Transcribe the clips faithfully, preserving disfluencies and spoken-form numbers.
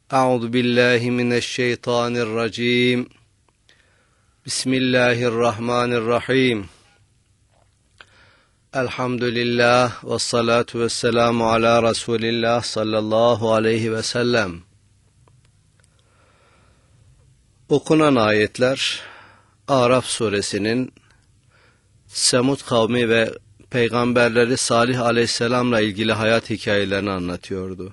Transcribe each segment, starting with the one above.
Euzu billahi mineşşeytanirracim. Bismillahirrahmanirrahim. Elhamdülillah ve salatu ve selamu ala Resulillah sallallahu aleyhi ve sellem. Okunan ayetler Araf suresinin Semud kavmi ve peygamberleri Salih aleyhisselamla ilgili hayat hikayelerini anlatıyordu.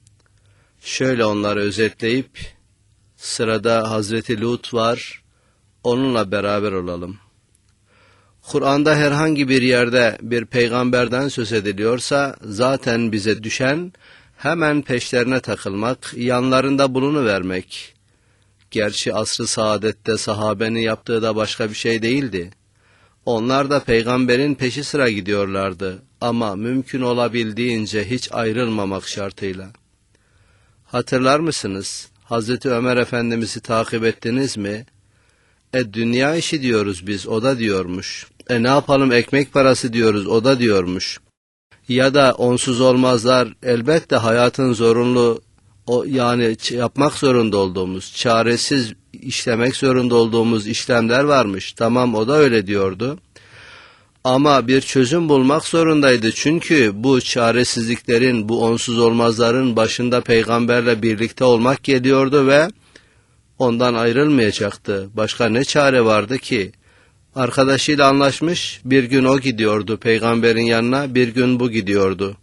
Şöyle onları özetleyip sırada Hazreti Lut var, onunla beraber olalım. Kur'an'da herhangi bir yerde bir peygamberden söz ediliyorsa zaten bize düşen hemen peşlerine takılmak, yanlarında bulunuvermek. Gerçi asr-ı saadette sahabenin yaptığı da başka bir şey değildi. Onlar da peygamberin peşi sıra gidiyorlardı ama mümkün olabildiğince hiç ayrılmamak şartıyla. Hatırlar mısınız? Hazreti Ömer Efendimiz'i takip ettiniz mi? E dünya işi diyoruz biz, o da diyormuş. E ne yapalım, ekmek parası diyoruz, o da diyormuş. Ya da onsuz olmazlar, elbette hayatın zorunlu, o yani yapmak zorunda olduğumuz, çaresiz işlemek zorunda olduğumuz işlemler varmış. Tamam, o da öyle diyordu. Ama bir çözüm bulmak zorundaydı. Çünkü bu çaresizliklerin, bu onsuz olmazların başında peygamberle birlikte olmak geliyordu ve ondan ayrılmayacaktı. Başka ne çare vardı ki? Arkadaşıyla anlaşmış, bir gün o gidiyordu peygamberin yanına, bir gün bu gidiyordu.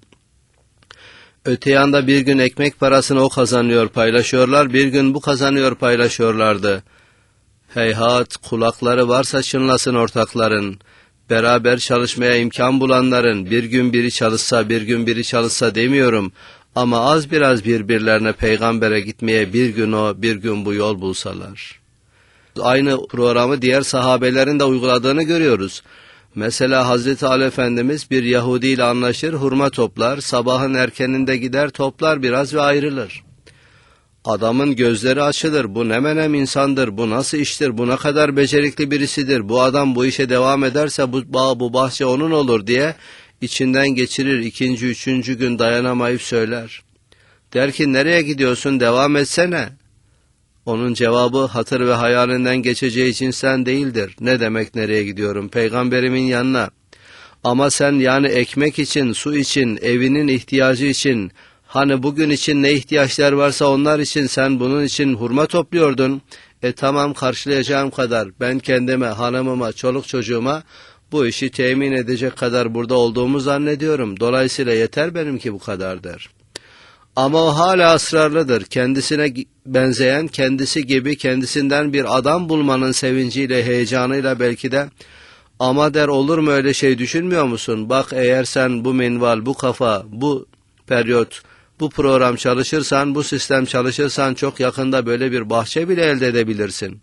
Öte yanda bir gün ekmek parasını o kazanıyor, paylaşıyorlar, bir gün bu kazanıyor, paylaşıyorlardı. Heyhat, kulakları varsa çınlasın ortakların. Beraber çalışmaya imkan bulanların bir gün biri çalışsa, bir gün biri çalışsa demiyorum. Ama az biraz birbirlerine peygambere gitmeye bir gün o, bir gün bu yol bulsalar. Aynı programı diğer sahabelerin de uyguladığını görüyoruz. Mesela Hazreti Ali Efendimiz bir Yahudi ile anlaşır, hurma toplar, sabahın erkeninde gider toplar biraz ve ayrılır. Adamın gözleri açılır, bu ne menem insandır, bu nasıl iştir, bu ne kadar becerikli birisidir, bu adam bu işe devam ederse bu bağ, bu bahçe onun olur diye içinden geçirir, ikinci, üçüncü gün dayanamayıp söyler. Der ki nereye gidiyorsun, devam etsene. Onun cevabı hatır ve hayalinden geçeceği için sen değildir. Ne demek nereye gidiyorum? Peygamberimin yanına. Ama sen yani ekmek için, su için, evinin ihtiyacı için, hani bugün için ne ihtiyaçlar varsa onlar için sen bunun için hurma topluyordun. E tamam, karşılayacağım kadar ben kendime, hanımıma, çoluk çocuğuma bu işi temin edecek kadar burada olduğumu zannediyorum. Dolayısıyla yeter benimki bu kadar der. Ama o hala ısrarlıdır. Kendisine benzeyen, kendisi gibi kendisinden bir adam bulmanın sevinciyle, heyecanıyla belki de, ama der olur mu öyle şey, düşünmüyor musun? Bak eğer sen bu minval, bu kafa, bu periyot, bu program çalışırsan, bu sistem çalışırsan çok yakında böyle bir bahçe bile elde edebilirsin.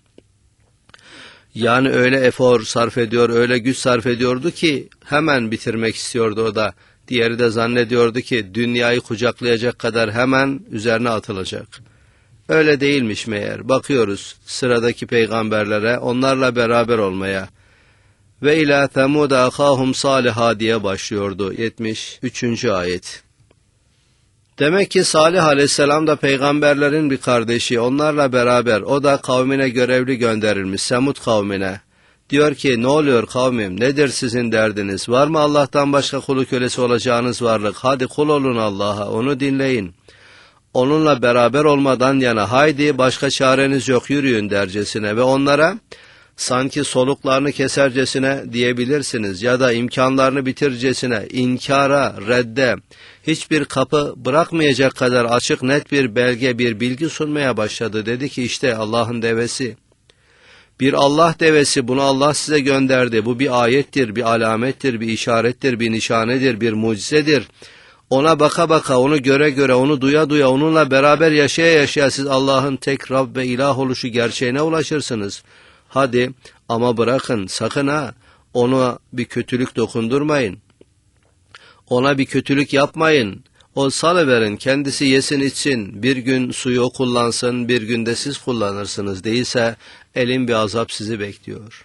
Yani öyle efor sarf ediyor, öyle güç sarf ediyordu ki hemen bitirmek istiyordu o da. Diğeri de zannediyordu ki dünyayı kucaklayacak kadar hemen üzerine atılacak. Öyle değilmiş meğer. Bakıyoruz sıradaki peygamberlere, onlarla beraber olmaya. Ve ilâ Semûde akâhum Sâlihâ diye başlıyordu yetmiş üçüncü ayet. Demek ki Salih aleyhisselam da peygamberlerin bir kardeşi, onlarla beraber, o da kavmine görevli gönderilmiş, Semud kavmine. Diyor ki ne oluyor kavmim, nedir sizin derdiniz, var mı Allah'tan başka kulu kölesi olacağınız varlık, hadi kul olun Allah'a, onu dinleyin. Onunla beraber olmadan yana haydi başka çareniz yok, yürüyün dercesine ve onlara sanki soluklarını kesercesine diyebilirsiniz ya da imkanlarını bitircesine, inkara, redde, hiçbir kapı bırakmayacak kadar açık net bir belge, bir bilgi sunmaya başladı. Dedi ki işte Allah'ın devesi. Bir Allah devesi, bunu Allah size gönderdi. Bu bir ayettir, bir alamettir, bir işarettir, bir nişanedir, bir mucizedir. Ona baka baka, onu göre göre, onu duya duya, onunla beraber yaşaya yaşaya siz Allah'ın tek Rab ve ilah oluşu gerçeğine ulaşırsınız. Hadi ama bırakın, sakın ha, ona bir kötülük dokundurmayın. Ona bir kötülük yapmayın. O salıverin, kendisi yesin içsin, bir gün suyu o kullansın, bir günde siz kullanırsınız, değilse elin bir azap sizi bekliyor.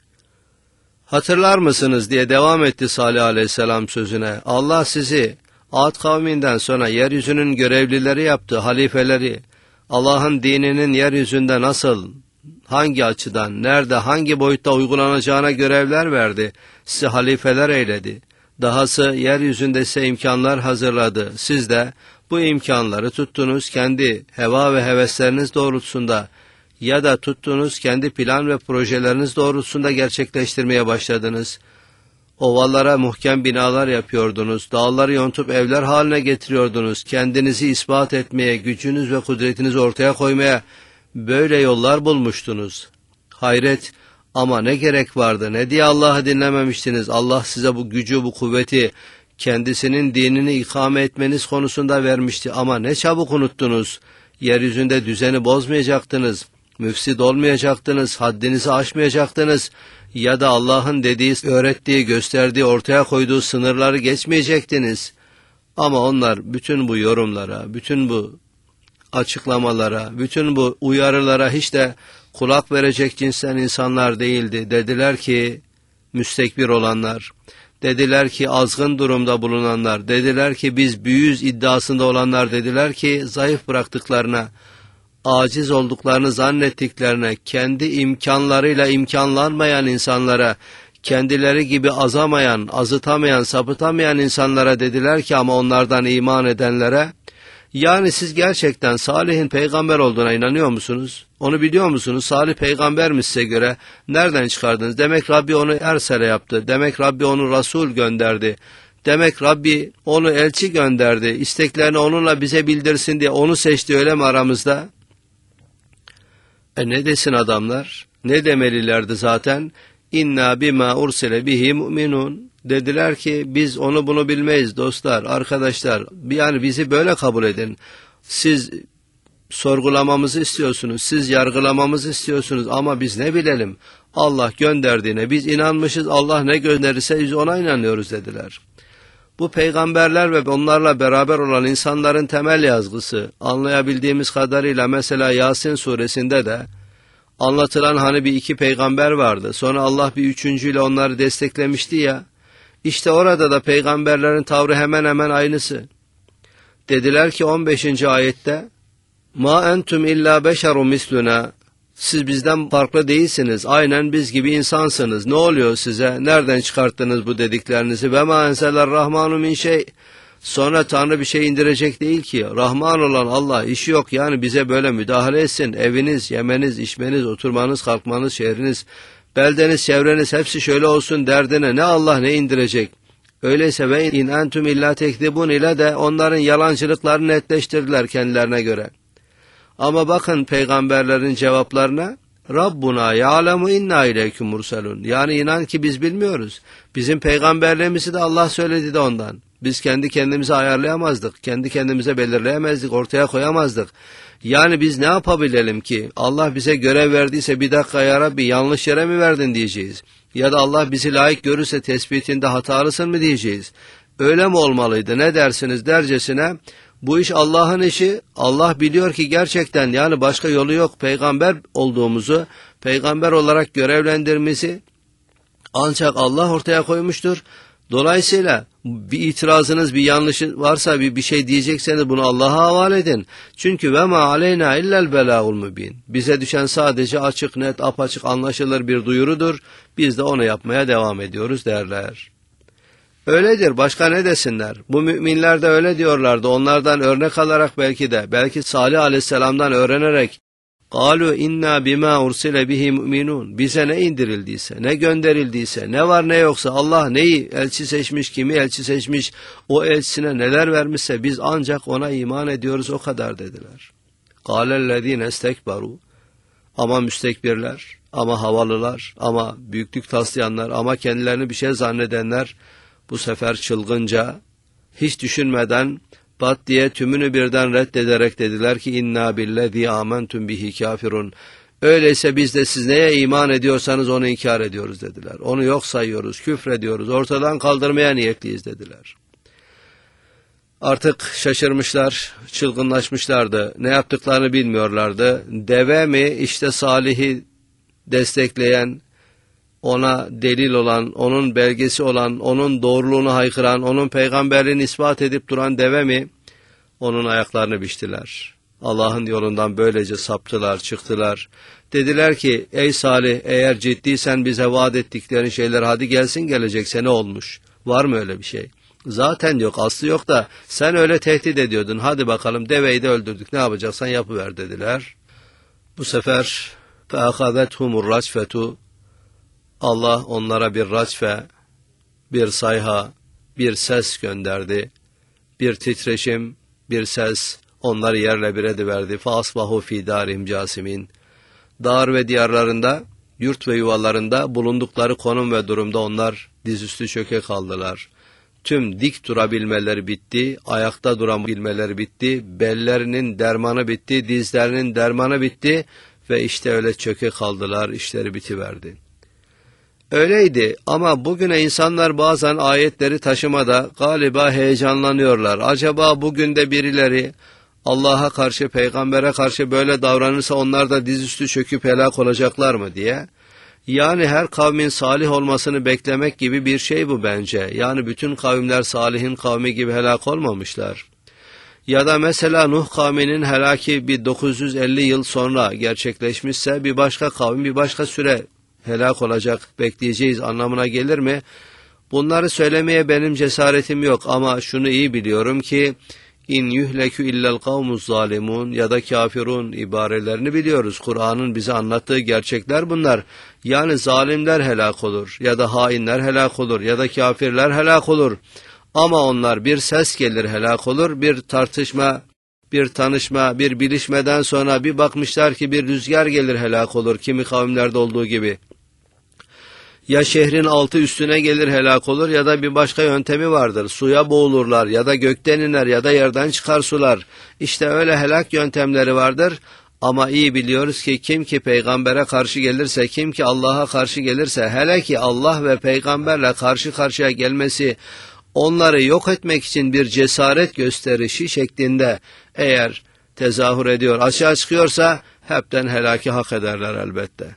Hatırlar mısınız diye devam etti Salih aleyhisselam sözüne. Allah sizi Ad kavminden sonra yeryüzünün görevlileri yaptı, halifeleri, Allah'ın dininin yeryüzünde nasıl, hangi açıdan, nerede, hangi boyutta uygulanacağına görevler verdi, sizi halifeler eyledi. Dahası yeryüzünde size imkanlar hazırladı. Siz de bu imkanları tuttunuz kendi heva ve hevesleriniz doğrultusunda ya da tuttunuz kendi plan ve projeleriniz doğrultusunda gerçekleştirmeye başladınız. Ovalara muhkem binalar yapıyordunuz, dağları yontup evler haline getiriyordunuz, kendinizi ispat etmeye, gücünüz ve kudretinizi ortaya koymaya böyle yollar bulmuştunuz. Hayret, ama ne gerek vardı, ne diye Allah'ı dinlememiştiniz? Allah size bu gücü, bu kuvveti, kendisinin dinini ikame etmeniz konusunda vermişti ama ne çabuk unuttunuz. Yeryüzünde düzeni bozmayacaktınız, müfsid olmayacaktınız, haddinizi aşmayacaktınız ya da Allah'ın dediği, öğrettiği, gösterdiği, ortaya koyduğu sınırları geçmeyecektiniz. Ama onlar bütün bu yorumlara, bütün bu açıklamalara, bütün bu uyarılara hiç de kulak verecek cinsten insanlar değildi. Dediler ki müstekbir olanlar, dediler ki azgın durumda bulunanlar, dediler ki biz büyüğüz iddiasında olanlar, dediler ki zayıf bıraktıklarına, aciz olduklarını zannettiklerine, kendi imkanlarıyla imkanlanmayan insanlara, kendileri gibi azamayan, azıtamayan, sapıtamayan insanlara dediler ki ama onlardan iman edenlere, yani siz gerçekten Salih'in peygamber olduğuna inanıyor musunuz? Onu biliyor musunuz? Salih peygambermiş size göre. Nereden çıkardınız? Demek Rabbi onu ersele yaptı. Demek Rabbi onu Resul gönderdi. Demek Rabbi onu elçi gönderdi. İsteklerini onunla bize bildirsin diye onu seçti, öyle mi aramızda? E ne desin adamlar? Ne demelilerdi zaten? İnna bima ursile bihi mu'minun. Dediler ki biz onu bunu bilmeyiz dostlar, arkadaşlar. Yani bizi böyle kabul edin. Siz sorgulamamızı istiyorsunuz, siz yargılamamızı istiyorsunuz ama biz ne bilelim? Allah gönderdiğine biz inanmışız, Allah ne gönderirse biz ona inanıyoruz dediler. Bu peygamberler ve onlarla beraber olan insanların temel yazgısı, anlayabildiğimiz kadarıyla mesela Yasin suresinde de anlatılan hani bir iki peygamber vardı. Sonra Allah bir üçüncüyle onları desteklemişti ya. İşte orada da peygamberlerin tavrı hemen hemen aynısı. Dediler ki on beşinci ayette Ma entum illa beşerun misluna. Siz bizden farklı değilsiniz. Aynen biz gibi insansınız. Ne oluyor size? Nereden çıkarttınız bu dediklerinizi? Ve ma enseler rahmanu min şey. Sonra Tanrı bir şey indirecek değil ki. Rahman olan Allah, işi yok yani bize böyle müdahale etsin. Eviniz, yemeniz, içmeniz, oturmanız, kalkmanız, şehriniz, beldeniz, çevreniz hepsi şöyle olsun derdine ne Allah ne indirecek. Öyleyse ve in entum illa tekdibun ile de onların yalancılıklarını netleştirdiler kendilerine göre. Ama bakın peygamberlerin cevaplarına, Rabbuna ya'lemu inna ileyküm murselun. Yani inan ki biz bilmiyoruz. Bizim peygamberliğimizi de Allah söyledi de ondan. Biz kendi kendimize ayarlayamazdık, kendi kendimize belirleyemezdik, ortaya koyamazdık. Yani biz ne yapabilelim ki? Allah bize görev verdiyse bir dakika ya Rabbi yanlış yere mi verdin diyeceğiz. Ya da Allah bizi layık görürse tespitinde hatalısın mı diyeceğiz. Öyle mi olmalıydı ne dersiniz dercesine? Bu iş Allah'ın işi. Allah biliyor ki gerçekten yani başka yolu yok. Peygamber olduğumuzu, peygamber olarak görevlendirmemizi ancak Allah ortaya koymuştur. Dolayısıyla bir itirazınız, bir yanlışı varsa, bir, bir şey diyecekseniz bunu Allah'a havale edin. Çünkü ve ma aleyna illel belâul mübin. Bize düşen sadece açık, net, apaçık, anlaşılır bir duyurudur. Biz de onu yapmaya devam ediyoruz derler. Öyledir, başka ne desinler? Bu müminler de öyle diyorlardı. Onlardan örnek alarak belki de, belki Salih aleyhisselamdan öğrenerek قَالُوا اِنَّا بِمَا اُرْسِلَ بِهِ مُؤْمِنُونَ. Bize ne indirildiyse, ne gönderildiyse, ne var ne yoksa, Allah neyi elçi seçmiş, kimi elçi seçmiş, o elçisine neler vermişse biz ancak ona iman ediyoruz, o kadar dediler. قَالَ الَّذ۪ينَ اسْتَكْبَرُوا. Ama müstekbirler, ama havalılar, ama büyüklük taslayanlar, ama kendilerini bir şey zannedenler bu sefer çılgınca, hiç düşünmeden, pat diye tümünü birden reddederek dediler ki inna billezî âmentum bihi kâfirun. Öyleyse biz de siz neye iman ediyorsanız onu inkar ediyoruz dediler. Onu yok sayıyoruz, küfrediyoruz, ortadan kaldırmaya niyetliyiz dediler. Artık şaşırmışlar, çılgınlaşmışlardı. Ne yaptıklarını bilmiyorlardı. Deve mi işte Salih'i destekleyen, ona delil olan, onun belgesi olan, onun doğruluğunu haykıran, onun peygamberliğini ispat edip duran deve mi? Onun ayaklarını biçtiler. Allah'ın yolundan böylece saptılar, çıktılar. Dediler ki, ey Salih, eğer ciddiysen bize vaat ettiklerin şeyler hadi gelsin, gelecekse ne olmuş? Var mı öyle bir şey? Zaten yok, aslı yok da sen öyle tehdit ediyordun. Hadi bakalım, deveyi de öldürdük, ne yapacaksan yapıver dediler. Bu sefer فَاَخَذَتْهُمُ الرَّجْفَةُ Allah onlara bir racfe, bir sayha, bir ses gönderdi. Bir titreşim, bir ses onları yerle bir ediverdi. فَاصْبَحُوا ف۪ي دَارِهِمْ جَاسِمِينَ Dar ve diyarlarında, yurt ve yuvalarında bulundukları konum ve durumda onlar dizüstü çöke kaldılar. Tüm dik durabilmeleri bitti, ayakta durabilmeleri bitti, bellerinin dermanı bitti, dizlerinin dermanı bitti ve işte öyle çöke kaldılar, işleri bitiverdi. Öyleydi ama bugüne insanlar bazen ayetleri taşımada galiba heyecanlanıyorlar. Acaba bugün de birileri Allah'a karşı, peygambere karşı böyle davranırsa onlar da dizüstü çöküp helak olacaklar mı diye. Yani her kavmin salih olmasını beklemek gibi bir şey bu bence. Yani bütün kavimler Salih'in kavmi gibi helak olmamışlar. Ya da mesela Nuh kavminin helaki bir dokuz yüz elli yıl sonra gerçekleşmişse bir başka kavim bir başka süre helak olacak, bekleyeceğiz anlamına gelir mi? Bunları söylemeye benim cesaretim yok ama şunu iyi biliyorum ki İn yuhlekü illel kavmuz zalimun ya da kafirun ibarelerini biliyoruz. Kur'an'ın bize anlattığı gerçekler bunlar. Yani zalimler helak olur ya da hainler helak olur ya da kafirler helak olur. Ama onlar bir ses gelir helak olur, bir tartışma, bir tanışma, bir bilişmeden sonra bir bakmışlar ki bir rüzgar gelir helak olur kimi kavimlerde olduğu gibi. Ya şehrin altı üstüne gelir helak olur ya da bir başka yöntemi vardır. Suya boğulurlar ya da gökten iner ya da yerden çıkar sular. İşte öyle helak yöntemleri vardır. Ama iyi biliyoruz ki kim ki peygambere karşı gelirse, kim ki Allah'a karşı gelirse, hele ki Allah ve peygamberle karşı karşıya gelmesi, onları yok etmek için bir cesaret gösterişi şeklinde eğer tezahür ediyor, açığa çıkıyorsa hepten helaki hak ederler elbette.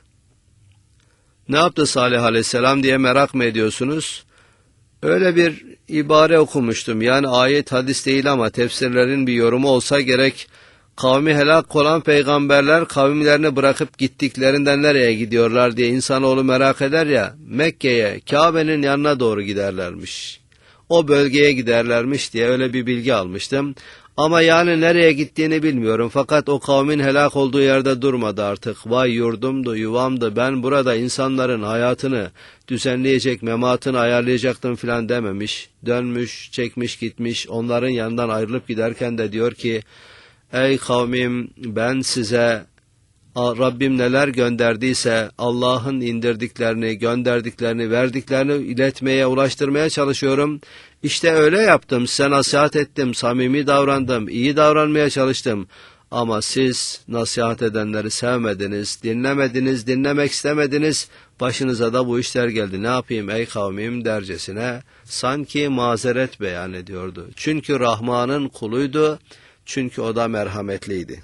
Ne yaptı Salih Aleyhisselam diye merak mı ediyorsunuz? Öyle bir ibare okumuştum. Yani ayet hadis değil ama tefsirlerin bir yorumu olsa gerek. Kavmi helak olan peygamberler kavimlerini bırakıp gittiklerinden nereye gidiyorlar diye insanoğlu merak eder ya. Mekke'ye, Kabe'nin yanına doğru giderlermiş. O bölgeye giderlermiş diye öyle bir bilgi almıştım. Ama yani nereye gittiğini bilmiyorum. Fakat o kavmin helak olduğu yerde durmadı artık. Vay yurdumdu, yuvamdı. Ben burada insanların hayatını düzenleyecek, mematını ayarlayacaktım filan dememiş. Dönmüş, çekmiş gitmiş. Onların yanından ayrılıp giderken de diyor ki, ey kavmim ben size Rabbim neler gönderdiyse Allah'ın indirdiklerini, gönderdiklerini, verdiklerini iletmeye, ulaştırmaya çalışıyorum. İşte öyle yaptım, size nasihat ettim, samimi davrandım, iyi davranmaya çalıştım. Ama siz nasihat edenleri sevmediniz, dinlemediniz, dinlemek istemediniz. Başınıza da bu işler geldi. Ne yapayım ey kavmim dercesine sanki mazeret beyan ediyordu. Çünkü Rahman'ın kuluydu, çünkü o da merhametliydi.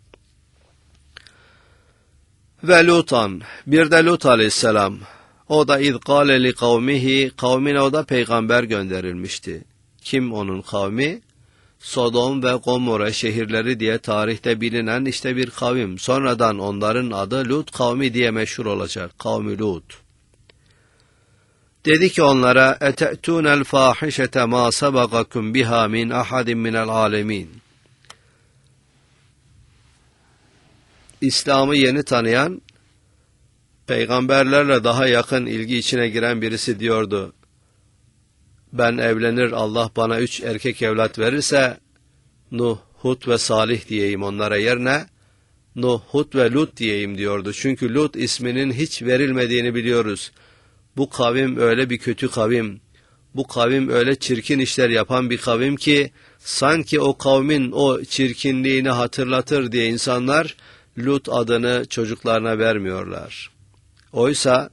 Ve Lutan, bir de Lut aleyhisselam, o da iz kâle li kavmihi, kavmine o da peygamber gönderilmişti. Kim onun kavmi? Sodom ve Gomorre şehirleri diye tarihte bilinen işte bir kavim. Sonradan onların adı Lut kavmi diye meşhur olacak. Kavmi Lut. Dedi ki onlara, ete'tûnel fâhişete mâ sabagakum biha min ahadin minel âlemin. İslam'ı yeni tanıyan, peygamberlerle daha yakın ilgi içine giren birisi diyordu. Ben evlenir, Allah bana üç erkek evlat verirse, Nuh, Hud ve Salih diyeyim onlara yerine, Nuh, Hud ve Lut diyeyim diyordu. Çünkü Lut isminin hiç verilmediğini biliyoruz. Bu kavim öyle bir kötü kavim, bu kavim öyle çirkin işler yapan bir kavim ki, sanki o kavmin o çirkinliğini hatırlatır diye insanlar, Lut adını çocuklarına vermiyorlar. Oysa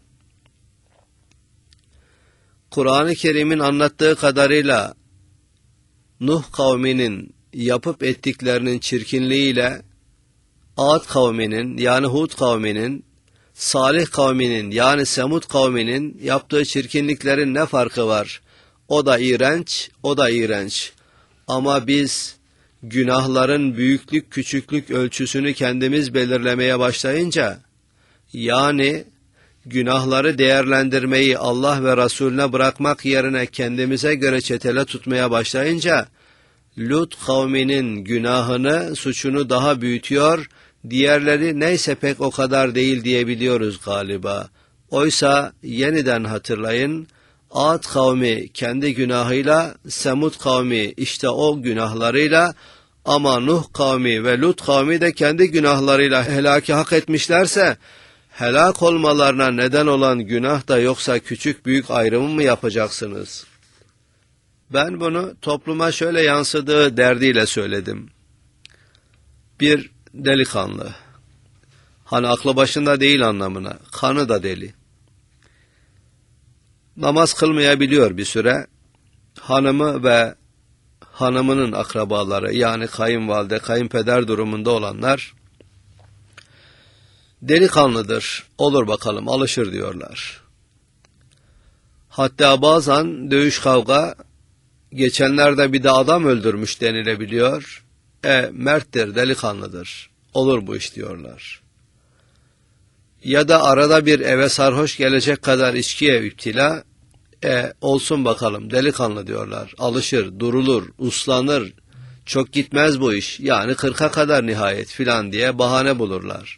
Kur'an-ı Kerim'in anlattığı kadarıyla Nuh kavminin yapıp ettiklerinin çirkinliğiyle Ad kavminin yani Hud kavminin Salih kavminin yani Semud kavminin yaptığı çirkinliklerin ne farkı var? O da iğrenç, o da iğrenç. Ama biz günahların büyüklük küçüklük ölçüsünü kendimiz belirlemeye başlayınca, yani günahları değerlendirmeyi Allah ve Resulüne bırakmak yerine kendimize göre çetele tutmaya başlayınca, Lut kavminin günahını, suçunu daha büyütüyor, diğerleri neyse pek o kadar değil diyebiliyoruz galiba. Oysa yeniden hatırlayın, Ad kavmi kendi günahıyla, Semud kavmi işte o günahlarıyla, ama Nuh kavmi ve Lut kavmi de kendi günahlarıyla helaki hak etmişlerse, helak olmalarına neden olan günah da yoksa küçük büyük ayrımı mı yapacaksınız? Ben bunu topluma şöyle yansıdığı derdiyle söyledim. Bir delikanlı, hani aklı başında değil anlamına, kanı da deli. Namaz kılmayabiliyor bir süre, hanımı ve hanımının akrabaları yani kayınvalide, kayınpeder durumunda olanlar, delikanlıdır, olur bakalım alışır diyorlar. Hatta bazen dövüş kavga, geçenlerde bir de adam öldürmüş denilebiliyor. E merttir, delikanlıdır, olur bu iş diyorlar. Ya da arada bir eve sarhoş gelecek kadar içkiye üptila, e olsun bakalım delikanlı diyorlar, alışır, durulur, uslanır, çok gitmez bu iş, yani kırka kadar nihayet filan diye bahane bulurlar.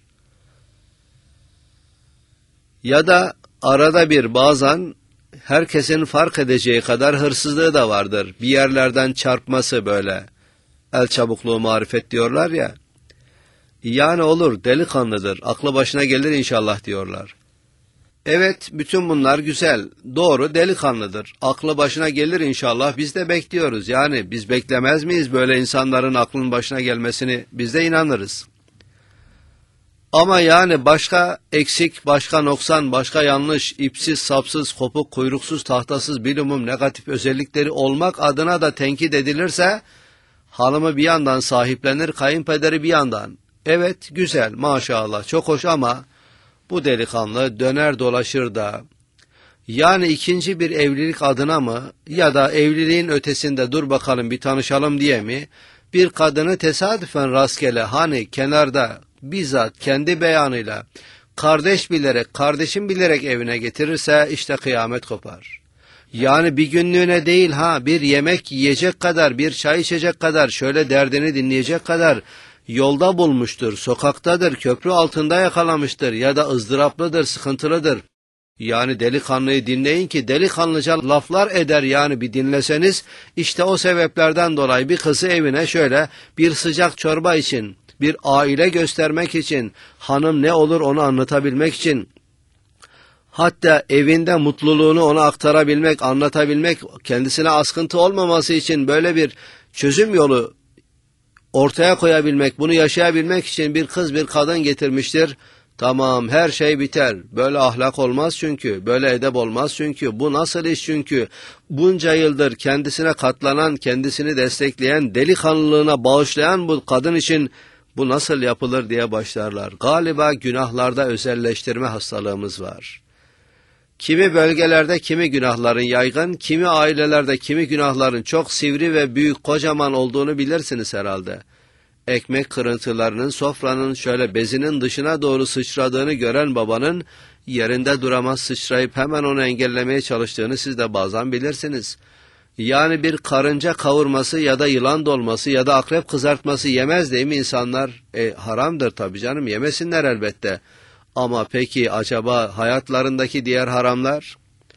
Ya da arada bir bazen herkesin fark edeceği kadar hırsızlığı da vardır. Bir yerlerden çarpması böyle. El çabukluğu marifet diyorlar ya. Yani olur, delikanlıdır, aklı başına gelir inşallah diyorlar. Evet, bütün bunlar güzel, doğru, delikanlıdır, aklı başına gelir inşallah, biz de bekliyoruz. Yani biz beklemez miyiz böyle insanların aklının başına gelmesini, biz de inanırız. Ama yani başka eksik, başka noksan, başka yanlış, ipsiz, sapsız, kopuk, kuyruksuz, tahtasız, bilumum negatif özellikleri olmak adına da tenkit edilirse, hanımı bir yandan sahiplenir, kayınpederi bir yandan. Evet, güzel, maşallah, çok hoş ama bu delikanlı döner dolaşır da, yani ikinci bir evlilik adına mı ya da evliliğin ötesinde dur bakalım bir tanışalım diye mi, bir kadını tesadüfen rastgele hani kenarda, bizzat kendi beyanıyla kardeş bilerek, kardeşim bilerek evine getirirse işte kıyamet kopar. Yani bir günlüğüne değil ha, bir yemek yiyecek kadar, bir çay içecek kadar, şöyle derdini dinleyecek kadar yolda bulmuştur, sokaktadır, köprü altında yakalamıştır ya da ızdıraplıdır, sıkıntılıdır. Yani delikanlıyı dinleyin ki delikanlıca laflar eder, yani bir dinleseniz işte o sebeplerden dolayı bir kızı evine şöyle bir sıcak çorba için, bir aile göstermek için, hanım ne olur onu anlatabilmek için, hatta evinde mutluluğunu ona aktarabilmek, anlatabilmek, kendisine askıntı olmaması için böyle bir çözüm yolu ortaya koyabilmek, bunu yaşayabilmek için bir kız bir kadın getirmiştir. Tamam, her şey biter. Böyle ahlak olmaz çünkü, böyle edep olmaz çünkü, bu nasıl iş çünkü, bunca yıldır kendisine katlanan, kendisini destekleyen, delikanlılığına bağışlayan bu kadın için bu nasıl yapılır diye başlarlar. Galiba günahlarda özelleştirme hastalığımız var. Kimi bölgelerde kimi günahların yaygın, kimi ailelerde kimi günahların çok sivri ve büyük, kocaman olduğunu bilirsiniz herhalde. Ekmek kırıntılarının sofranın şöyle bezinin dışına doğru sıçradığını gören babanın yerinde duramaz sıçrayıp hemen onu engellemeye çalıştığını siz de bazen bilirsiniz. Yani bir karınca kavurması ya da yılan dolması ya da akrep kızartması yemez değil mi insanlar? E, haramdır tabii canım, yemesinler elbette. Ama peki acaba hayatlarındaki diğer haramlar?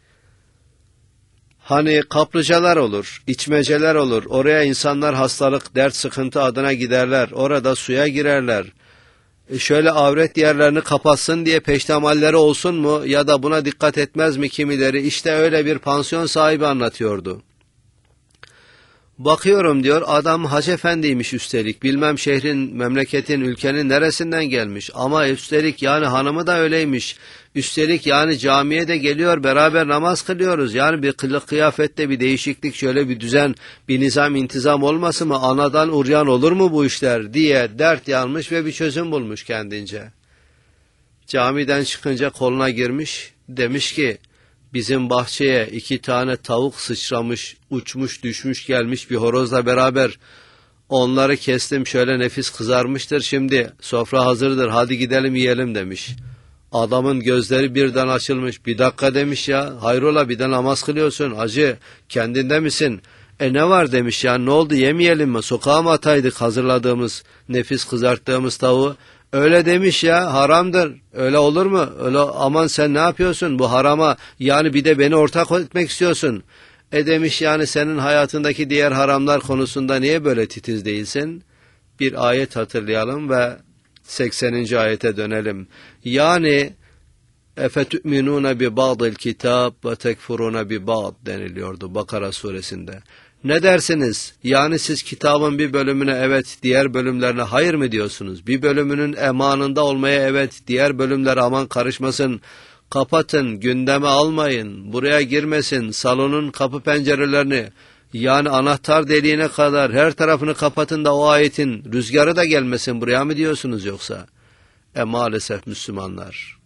Hani kaplıcalar olur, içmeceler olur, oraya insanlar hastalık, dert, sıkıntı adına giderler, orada suya girerler. E şöyle avret yerlerini kapatsın diye peştemalleri olsun mu ya da buna dikkat etmez mi kimileri? İşte öyle bir pansiyon sahibi anlatıyordu. Bakıyorum diyor, adam Hacı Efendi'ymiş üstelik, bilmem şehrin, memleketin, ülkenin neresinden gelmiş ama üstelik yani hanımı da öyleymiş, üstelik yani camiye de geliyor, beraber namaz kılıyoruz, yani bir kılık kıyafette bir değişiklik, şöyle bir düzen, bir nizam intizam olması mı, anadan uryan olur mu bu işler diye dert yanmış ve bir çözüm bulmuş kendince. Camiden çıkınca koluna girmiş, demiş ki bizim bahçeye iki tane tavuk sıçramış, uçmuş, düşmüş gelmiş bir horozla beraber. Onları kestim, şöyle nefis kızarmıştır, şimdi sofra hazırdır, hadi gidelim yiyelim demiş. Adamın gözleri birden açılmış. Bir dakika demiş ya, hayrola bir de namaz kılıyorsun hacı, kendinde misin? E ne var demiş ya, ne oldu, yemeyelim mi, sokağa mı ataydık hazırladığımız nefis kızarttığımız tavuğu? Öyle demiş ya, haramdır, öyle olur mu, öyle, aman sen ne yapıyorsun bu harama, yani bir de beni ortak etmek istiyorsun. E demiş, yani senin hayatındaki diğer haramlar konusunda niye böyle titiz değilsin? Bir ayet hatırlayalım ve sekseninci ayete dönelim. Yani efetü'minûne bi ba'dil kitâb ve tekfurûne bi ba'd deniliyordu Bakara suresinde. Ne dersiniz? Yani siz kitabın bir bölümüne evet, diğer bölümlerine hayır mı diyorsunuz? Bir bölümünün emanında olmaya evet, diğer bölümler aman karışmasın, kapatın, gündeme almayın, buraya girmesin, salonun kapı pencerelerini, yani anahtar deliğine kadar her tarafını kapatın da o ayetin rüzgarı da gelmesin buraya mı diyorsunuz yoksa? E maalesef Müslümanlar.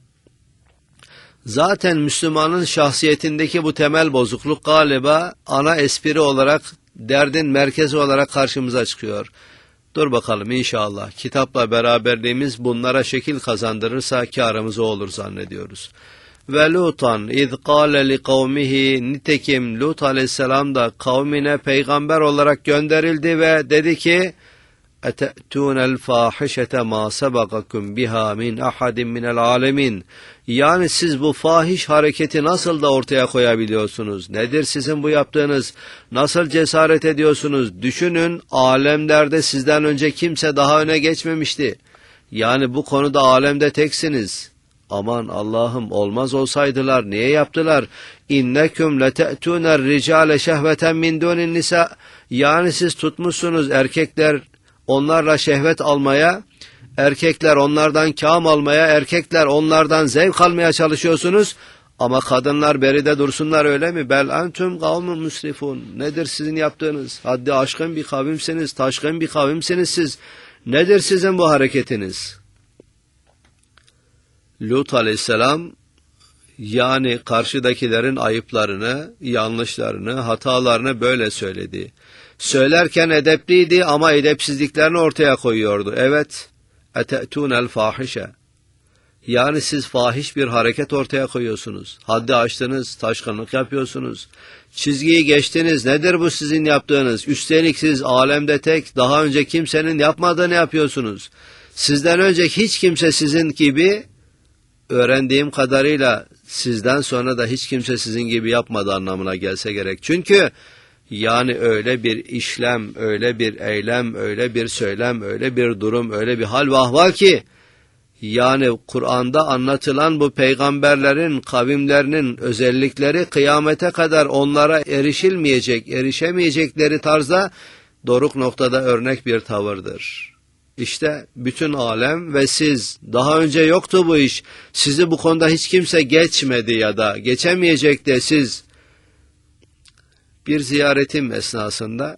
Zaten Müslümanın şahsiyetindeki bu temel bozukluk galiba ana espri olarak, derdin merkezi olarak karşımıza çıkıyor. Dur bakalım inşallah kitapla beraberliğimiz bunlara şekil kazandırırsa kârımız o olur zannediyoruz. Ve Lutan iz kâle li kavmihi, nitekim Lut aleyhisselam da kavmine peygamber olarak gönderildi ve dedi ki ete'tûnel fâhişete mâ sebakakum biha min ahadin minel âlemin. Yani siz bu fahiş hareketi nasıl da ortaya koyabiliyorsunuz? Nedir sizin bu yaptığınız? Nasıl cesaret ediyorsunuz? Düşünün, alemlerde sizden önce kimse daha öne geçmemişti. Yani bu konuda alemde teksiniz. Aman Allah'ım, olmaz olsaydılar niye yaptılar? İnneküm lete'tûner ricâle şehveten min dûnin nisa. Yani siz tutmuşsunuz erkekler onlarla şehvet almaya, erkekler onlardan kâm almaya, erkekler onlardan zevk almaya çalışıyorsunuz. Ama kadınlar beride dursunlar, öyle mi? Bel entüm kavmun müsrifun. Nedir sizin yaptığınız? Haddi aşkın bir kavimsiniz, taşkın bir kavimsiniz siz. Nedir sizin bu hareketiniz? Lut aleyhisselam, yani karşıdakilerin ayıplarını, yanlışlarını, hatalarını böyle söyledi. Söylerken edepliydi ama edepsizliklerini ortaya koyuyordu. Evet, ete'tûnel fâhişe. Yani siz fahiş bir hareket ortaya koyuyorsunuz. Haddi aştınız, taşkınlık yapıyorsunuz. Çizgiyi geçtiniz. Nedir bu sizin yaptığınız? Üstelik siz alemde tek, daha önce kimsenin yapmadığını yapıyorsunuz. Sizden önce hiç kimse sizin gibi, öğrendiğim kadarıyla sizden sonra da hiç kimse sizin gibi yapmadı anlamına gelse gerek. Çünkü yani öyle bir işlem, öyle bir eylem, öyle bir söylem, öyle bir durum, öyle bir hal ve ahval ki, yani Kur'an'da anlatılan bu peygamberlerin, kavimlerinin özellikleri kıyamete kadar onlara erişilmeyecek, erişemeyecekleri tarzda doruk noktada örnek bir tavırdır. İşte bütün alem ve siz, daha önce yoktu bu iş, sizi bu konuda hiç kimse geçmedi ya da geçemeyecek de siz. Bir ziyaretim esnasında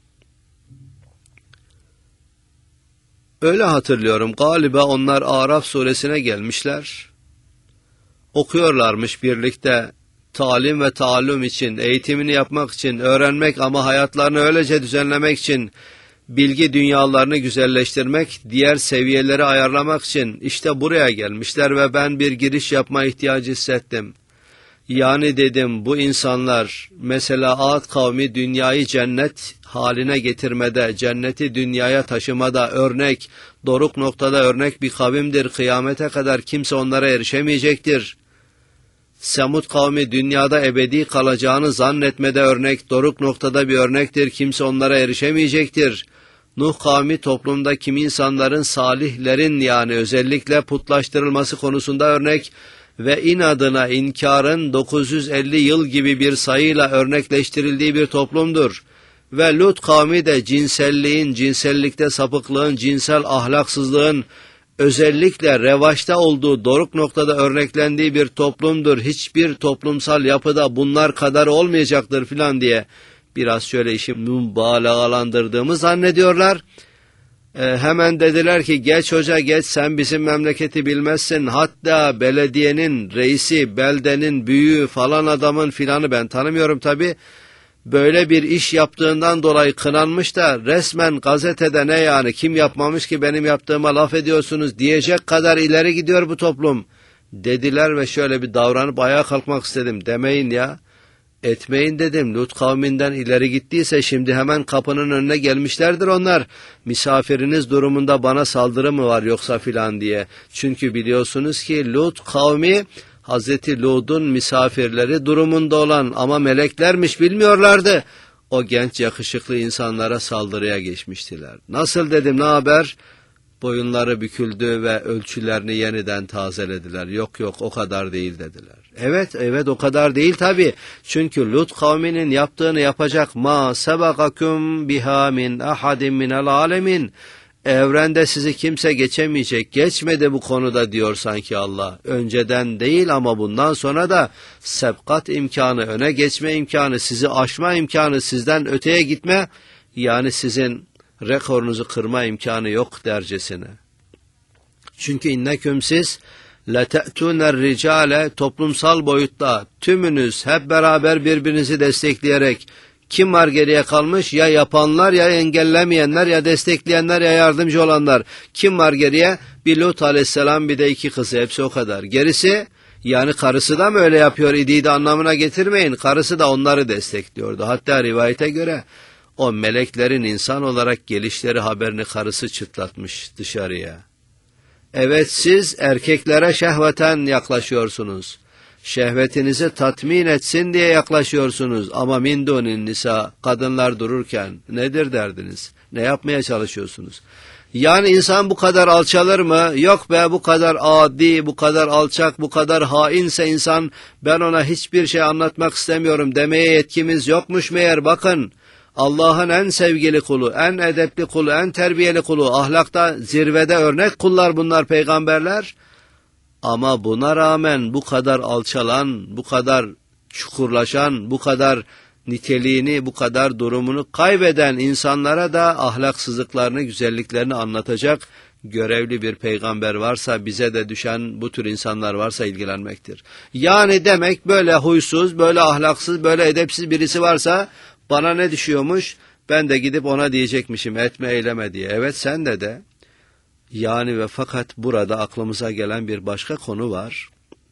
öyle hatırlıyorum, galiba onlar Araf suresine gelmişler, okuyorlarmış birlikte, talim ve taallüm için, eğitimini yapmak için, öğrenmek ama hayatlarını öylece düzenlemek için, bilgi dünyalarını güzelleştirmek, diğer seviyeleri ayarlamak için işte buraya gelmişler ve ben bir giriş yapma ihtiyacı hissettim. Yani dedim, bu insanlar, mesela Ad kavmi dünyayı cennet haline getirmede, cenneti dünyaya taşımada örnek, doruk noktada örnek bir kavimdir. Kıyamete kadar kimse onlara erişemeyecektir. Semud kavmi dünyada ebedi kalacağını zannetmede örnek, doruk noktada bir örnektir. Kimse onlara erişemeyecektir. Nuh kavmi toplumda kimi insanların, salihlerin yani özellikle putlaştırılması konusunda örnek ve inadına inkarın dokuz yüz elli yıl gibi bir sayıyla örnekleştirildiği bir toplumdur. Ve Lut kavmi de cinselliğin, cinsellikte sapıklığın, cinsel ahlaksızlığın özellikle revaçta olduğu doruk noktada örneklendiği bir toplumdur. Hiçbir toplumsal yapıda bunlar kadar olmayacaktır filan diye biraz şöyle işi mübalağalandırdığımı zannediyorlar. E, hemen dediler ki geç hoca geç, sen bizim memleketi bilmezsin. Hatta belediyenin reisi, beldenin büyüğü falan adamın filanı, ben tanımıyorum tabi, böyle bir iş yaptığından dolayı kınanmış da resmen gazetede ne yani, kim yapmamış ki benim yaptığıma laf ediyorsunuz diyecek kadar ileri gidiyor bu toplum dediler ve şöyle bir davranıp ayağa kalkmak istedim. Demeyin ya, etmeyin dedim. Lut kavminden ileri gittiyse şimdi hemen kapının önüne gelmişlerdir onlar. Misafiriniz durumunda bana saldırı mı var yoksa filan diye. Çünkü biliyorsunuz ki Lut kavmi Hazreti Lut'un misafirleri durumunda olan, ama meleklermiş bilmiyorlardı. O genç yakışıklı insanlara saldırıya geçmiştiler. Nasıl dedim, ne haber? Boyunları büküldü ve ölçülerini yeniden tazelediler. Yok yok, o kadar değil dediler. Evet evet, o kadar değil tabi. Çünkü Lut kavminin yaptığını yapacak. Ma sebakakum biha min ahadin minel alemin. Evrende sizi kimse geçemeyecek. Geçmedi bu konuda diyor sanki Allah. Önceden değil ama bundan sonra da sebkat imkanı, öne geçme imkanı, sizi aşma imkanı, sizden öteye gitme, yani sizin rekorunuzu kırma imkanı yok dercesine. Çünkü inneküm siz lete'tûner ricale, toplumsal boyutta tümünüz hep beraber birbirinizi destekleyerek, kim var geriye kalmış? Ya yapanlar, ya engellemeyenler, ya destekleyenler, ya yardımcı olanlar. Kim var geriye? Bir Lut aleyhisselam, bir de iki kızı, hepsi o kadar. Gerisi, yani karısı da mı öyle yapıyor idiydi anlamına getirmeyin. Karısı da onları destekliyordu. Hatta rivayete göre o meleklerin insan olarak gelişleri haberini karısı çıtlatmış dışarıya. Evet, siz erkeklere şehveten yaklaşıyorsunuz. Şehvetinizi tatmin etsin diye yaklaşıyorsunuz. Ama min dunin nisa, kadınlar dururken nedir derdiniz? Ne yapmaya çalışıyorsunuz? Yani insan bu kadar alçalır mı? Yok be, bu kadar adi, bu kadar alçak, bu kadar hainse insan, ben ona hiçbir şey anlatmak istemiyorum demeye yetkimiz yokmuş meğer. Bakın, Allah'ın en sevgili kulu, en edepli kulu, en terbiyeli kulu, ahlakta zirvede örnek kullar bunlar, peygamberler. Ama buna rağmen bu kadar alçalan, bu kadar çukurlaşan, bu kadar niteliğini, bu kadar durumunu kaybeden insanlara da ahlaksızlıklarını, güzelliklerini anlatacak görevli bir peygamber varsa, bize de düşen bu tür insanlar varsa ilgilenmektir. Yani demek böyle huysuz, böyle ahlaksız, böyle edepsiz birisi varsa bana ne düşüyormuş? Ben de gidip ona diyecekmişim etme eyleme diye. Evet, sen de de. Yani ve fakat burada aklımıza gelen bir başka konu var.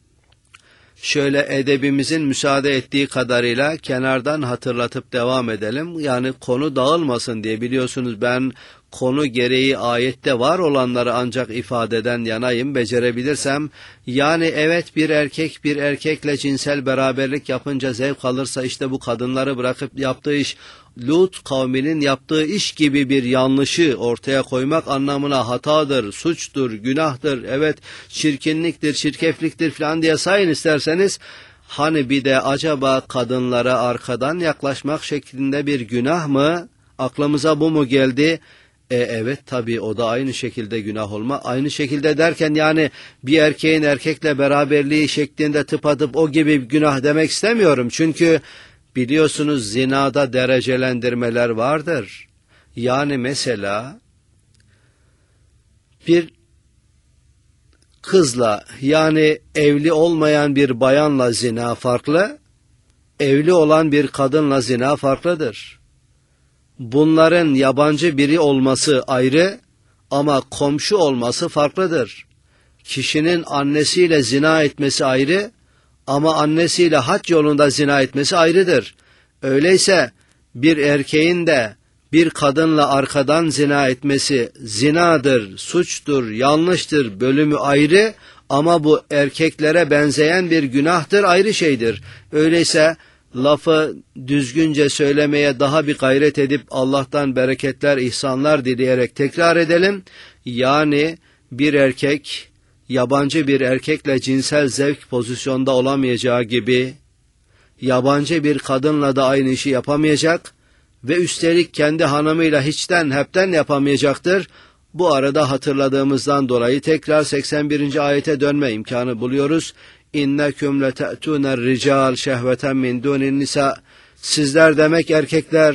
Şöyle edebimizin müsaade ettiği kadarıyla kenardan hatırlatıp devam edelim. Yani konu dağılmasın diye, biliyorsunuz ben konu gereği ayette var olanları ancak ifadeden yanayım becerebilirsem. Yani evet, bir erkek bir erkekle cinsel beraberlik yapınca zevk alırsa, işte bu kadınları bırakıp yaptığı iş, Lut kavminin yaptığı iş gibi bir yanlışı ortaya koymak anlamına hatadır, suçtur, günahtır, evet çirkinliktir, çirkefliktir falan diye sayın isterseniz. Hani bir de acaba kadınlara arkadan yaklaşmak şeklinde bir günah mı? Aklımıza bu mu geldi? E, evet tabii, o da aynı şekilde günah olma. Aynı şekilde derken yani bir erkeğin erkekle beraberliği şeklinde tıpatıp o gibi bir günah demek istemiyorum. Çünkü biliyorsunuz zinada derecelendirmeler vardır. Yani mesela bir kızla, yani evli olmayan bir bayanla zina farklı, evli olan bir kadınla zina farklıdır. Bunların yabancı biri olması ayrı ama komşu olması farklıdır. Kişinin annesiyle zina etmesi ayrı ama annesiyle hac yolunda zina etmesi ayrıdır. Öyleyse bir erkeğin de bir kadınla arkadan zina etmesi zinadır, suçtur, yanlıştır bölümü ayrı ama bu erkeklere benzeyen bir günahtır, ayrı şeydir. Öyleyse lafı düzgünce söylemeye daha bir gayret edip Allah'tan bereketler, ihsanlar dileyerek tekrar edelim. Yani bir erkek yabancı bir erkekle cinsel zevk pozisyonda olamayacağı gibi yabancı bir kadınla da aynı işi yapamayacak ve üstelik kendi hanımıyla hiçten hepten yapamayacaktır. Bu arada hatırladığımızdan dolayı tekrar seksen birinci ayete dönme imkanı buluyoruz. İnneküm lete'tûner rical şehveten min dunin nisa. Sizler demek erkekler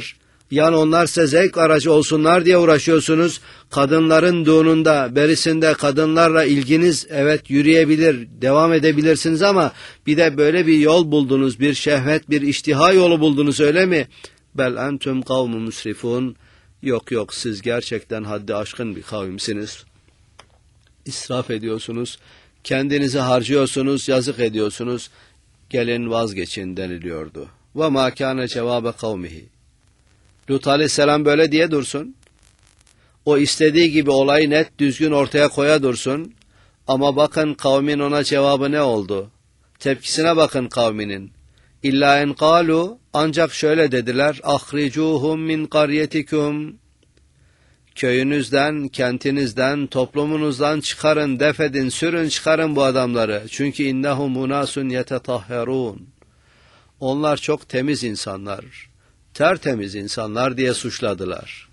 Yani onlar size zevk aracı olsunlar diye uğraşıyorsunuz. Kadınların düğününde, berisinde kadınlarla ilginiz evet yürüyebilir, devam edebilirsiniz ama bir de böyle bir yol buldunuz, bir şehvet, bir iştiha yolu buldunuz öyle mi? Bel entüm kavmun musrifun. Yok yok, siz gerçekten haddi aşkın bir kavimsiniz. İsraf ediyorsunuz, kendinizi harcıyorsunuz, yazık ediyorsunuz. Gelin vazgeçin deniliyordu. Ve mâ kâne cevâbe kavmihi. Lut aleyhisselam böyle diye dursun. O istediği gibi olayı net düzgün ortaya koya dursun. Ama bakın kavmin ona cevabı ne oldu? Tepkisine bakın kavminin. İlla en kalu, ancak şöyle dediler. Ahricuhum min qaryetikum. Köyünüzden, kentinizden, toplumunuzdan çıkarın, defedin, sürün çıkarın bu adamları. Çünkü innehum unasun yetetahherun. Onlar çok temiz insanlar, tertemiz insanlar diye suçladılar.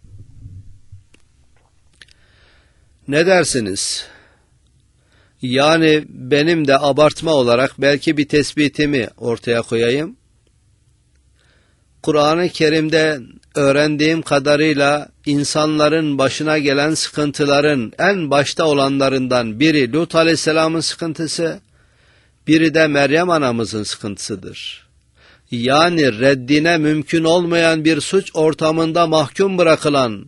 Ne dersiniz? Yani benim de abartma olarak belki bir tespitimi ortaya koyayım. Kur'an-ı Kerim'de öğrendiğim kadarıyla insanların başına gelen sıkıntıların en başta olanlarından biri Lut Aleyhisselam'ın sıkıntısı, biri de Meryem anamızın sıkıntısıdır. Yani reddine mümkün olmayan bir suç ortamında mahkum bırakılan,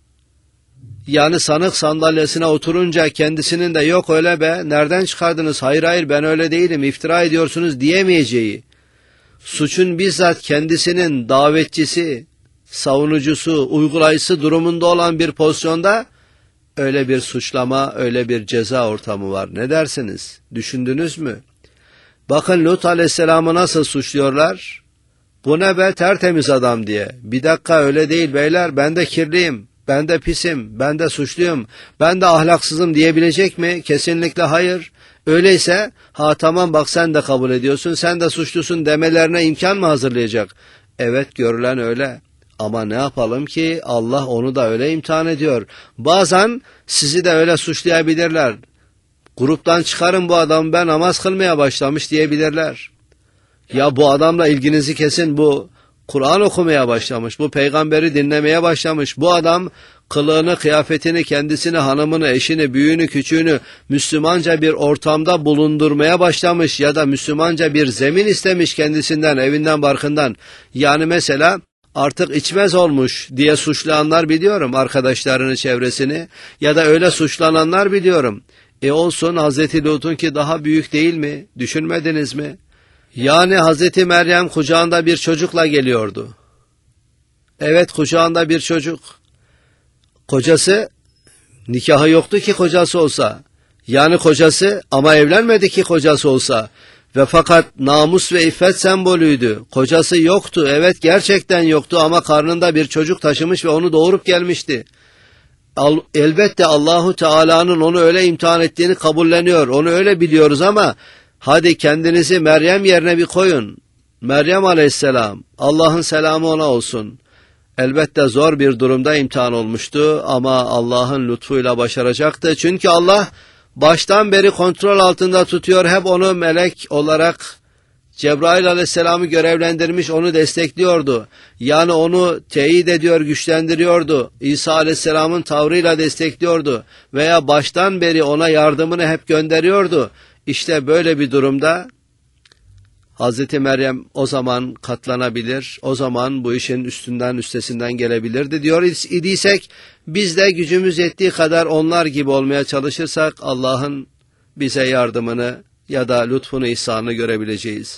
yani sanık sandalyesine oturunca kendisinin de yok öyle be, nereden çıkardınız, hayır hayır ben öyle değilim, iftira ediyorsunuz diyemeyeceği, suçun bizzat kendisinin davetçisi, savunucusu, uygulayıcısı durumunda olan bir pozisyonda öyle bir suçlama, öyle bir ceza ortamı var. Ne dersiniz? Düşündünüz mü? Bakın Lut Aleyhisselam'ı nasıl suçluyorlar? Bu ne be, tertemiz adam diye. Bir dakika, öyle değil beyler, ben de kirliyim, ben de pisim, ben de suçluyum, ben de ahlaksızım diyebilecek mi? Kesinlikle hayır. Öyleyse ha tamam bak sen de kabul ediyorsun, sen de suçlusun demelerine imkan mı hazırlayacak? Evet, görülen öyle. Ama ne yapalım ki Allah onu da öyle imtihan ediyor. Bazen sizi de öyle suçlayabilirler. Gruptan çıkarın bu adamı, ben namaz kılmaya başlamış diyebilirler. Ya bu adamla ilginizi kesin, bu Kur'an okumaya başlamış, bu peygamberi dinlemeye başlamış, bu adam kılığını, kıyafetini, kendisini, hanımını, eşini, büyüğünü, küçüğünü Müslümanca bir ortamda bulundurmaya başlamış ya da Müslümanca bir zemin istemiş kendisinden, evinden, barkından. Yani mesela artık içmez olmuş diye suçlayanlar biliyorum, arkadaşlarını, çevresini, ya da öyle suçlananlar biliyorum. E olsun, Hazreti Lut'un ki daha büyük değil mi? Düşünmediniz mi? Yani Hazreti Meryem kucağında bir çocukla geliyordu. Evet, kucağında bir çocuk. Kocası, nikahı yoktu ki kocası olsa. Yani kocası ama evlenmedi ki kocası olsa. Ve fakat namus ve iffet sembolüydü. Kocası yoktu, evet gerçekten yoktu ama karnında bir çocuk taşımış ve onu doğurup gelmişti. Elbette Allahu Teala'nın onu öyle imtihan ettiğini kabulleniyor, onu öyle biliyoruz ama hadi kendinizi Meryem yerine bir koyun. Meryem Aleyhisselam, Allah'ın selamı ona olsun. Elbette zor bir durumda imtihan olmuştu ama Allah'ın lütfuyla başaracaktı. Çünkü Allah baştan beri kontrol altında tutuyor. Hep onu melek olarak Cebrail Aleyhisselam'ı görevlendirmiş, onu destekliyordu. Yani onu teyit ediyor, güçlendiriyordu. İsa Aleyhisselam'ın tavrıyla destekliyordu. Veya baştan beri ona yardımını hep gönderiyordu. İşte böyle bir durumda Hazreti Meryem o zaman katlanabilir, o zaman bu işin üstünden üstesinden gelebilirdi diyor idiysek, biz de gücümüz yettiği kadar onlar gibi olmaya çalışırsak Allah'ın bize yardımını ya da lütfunu, ihsanını görebileceğiz.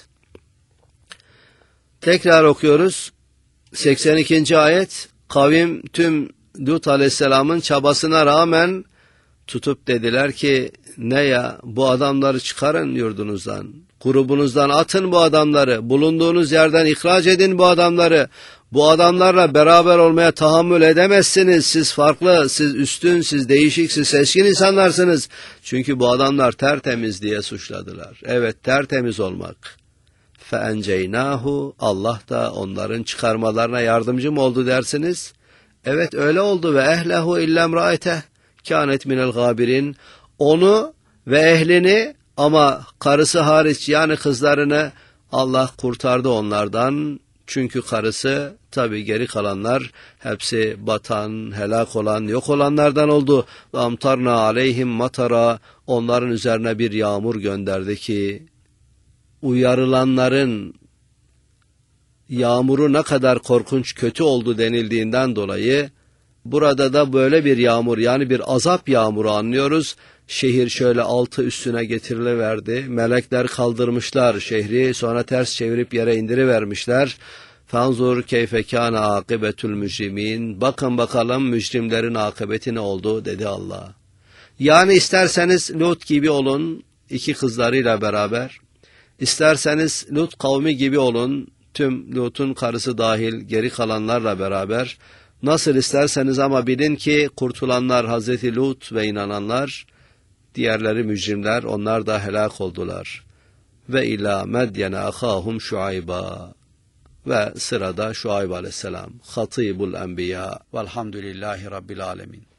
Tekrar okuyoruz. seksen ikinci ayet. Kavim tüm Lut Aleyhisselam'ın çabasına rağmen tutup dediler ki, ne ya, bu adamları çıkarın yurdunuzdan, grubunuzdan atın bu adamları, bulunduğunuz yerden ihraç edin bu adamları, bu adamlarla beraber olmaya tahammül edemezsiniz, siz farklı, siz üstün, siz değişik, siz seçkin insanlarsınız. Çünkü bu adamlar tertemiz diye suçladılar. Evet, tertemiz olmak. فَاَنْجَيْنَاهُ Allah da onların çıkarmalarına yardımcı mı oldu dersiniz? Evet, öyle oldu. Ve ehlehu illem raeteh kânet minel gâbirin. Onu ve ehlini ama karısı hariç, yani kızlarını Allah kurtardı onlardan. Çünkü karısı, tabi geri kalanlar hepsi batan, helak olan, yok olanlardan oldu. Ve amtarna aleyhim matara, onların üzerine bir yağmur gönderdi ki uyarılanların yağmuru ne kadar korkunç, kötü oldu denildiğinden dolayı burada da böyle bir yağmur, yani bir azap yağmuru anlıyoruz. Şehir şöyle altı üstüne getiriliverdi. Melekler kaldırmışlar şehri, sonra ters çevirip yere indirivermişler. Fanzur keyfe kâne âkıbetül mücrimin. Bakın bakalım mücrimlerin akıbeti ne oldu dedi Allah. Yani isterseniz Lut gibi olun iki kızlarıyla beraber. İsterseniz Lut kavmi gibi olun, tüm Lut'un karısı dahil geri kalanlarla beraber. Nasıl isterseniz ama bilin ki kurtulanlar Hazreti Lut ve inananlar, diğerleri mücrimler, onlar da helak oldular. Ve ila Medyene ahahum Şuayba. Ve sırada Şuayb aleyhisselam. Hatibul enbiya. Velhamdülillahi rabbil alemin.